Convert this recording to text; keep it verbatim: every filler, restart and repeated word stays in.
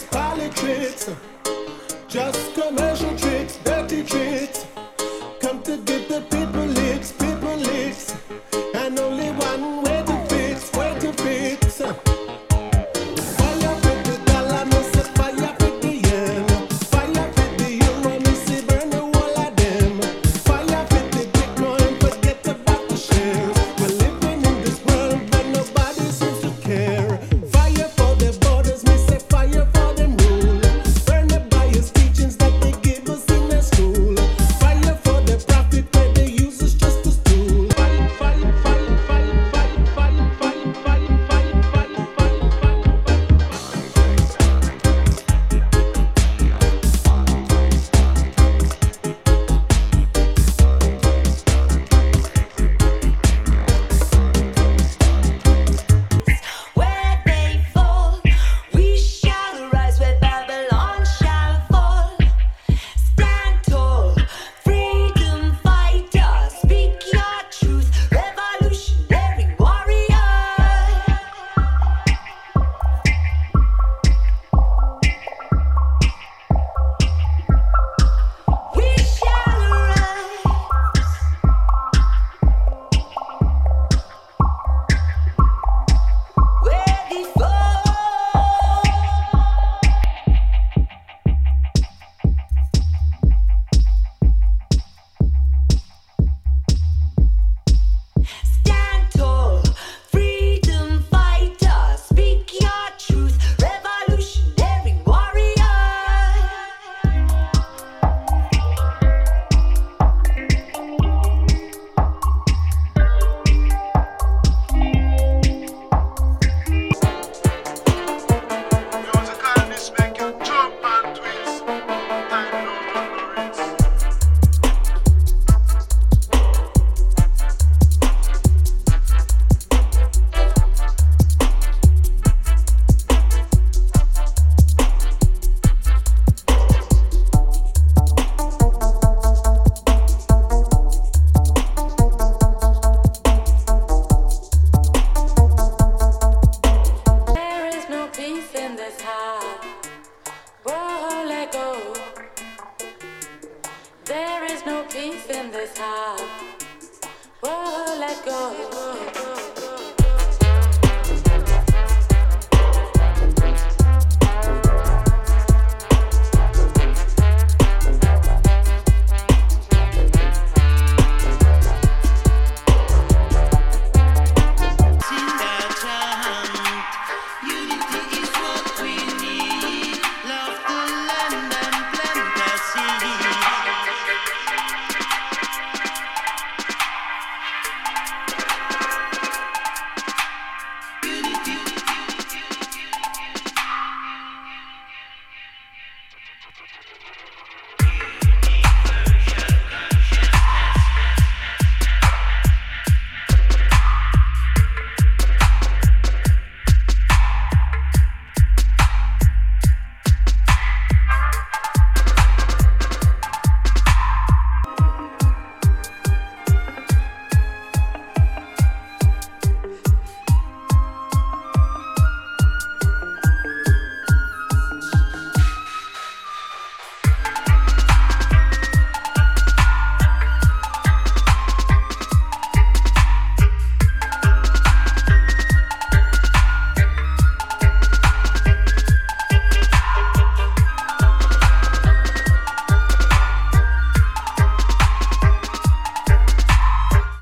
just politics, just commercial tricks, dirty tricks. Come to give the people licks, people licks, and only one way to fix, way to fix. Fire for the dollar, me say fire for the yen. Fire for the euro, me say burn the whole of them. Fire for the Bitcoin, forget about the shares. We're living in this world, but nobody seems to care. Fire for the borders, me say fire for them rule. Burn the bias teachings that they give us in the school. Fire for the profit where they use us just as tool. Fire, fire, fire, fire, fire, fire, fire, fire, fire, fire, Where they fall, we shall rise. Where Babylon shall fall. Stand tall, freedom fighter. Speak your truth, revolutionary warrior. We shall rise. Where they fall. Stand tall, freedom fighter. Speak your truth, revolutionary warrior. Musical this make you jump and twist. Time no tolerance. There is no peace in this heart. Whoa, let go. There is no peace in this heart. Whoa, let go. Whoa, whoa.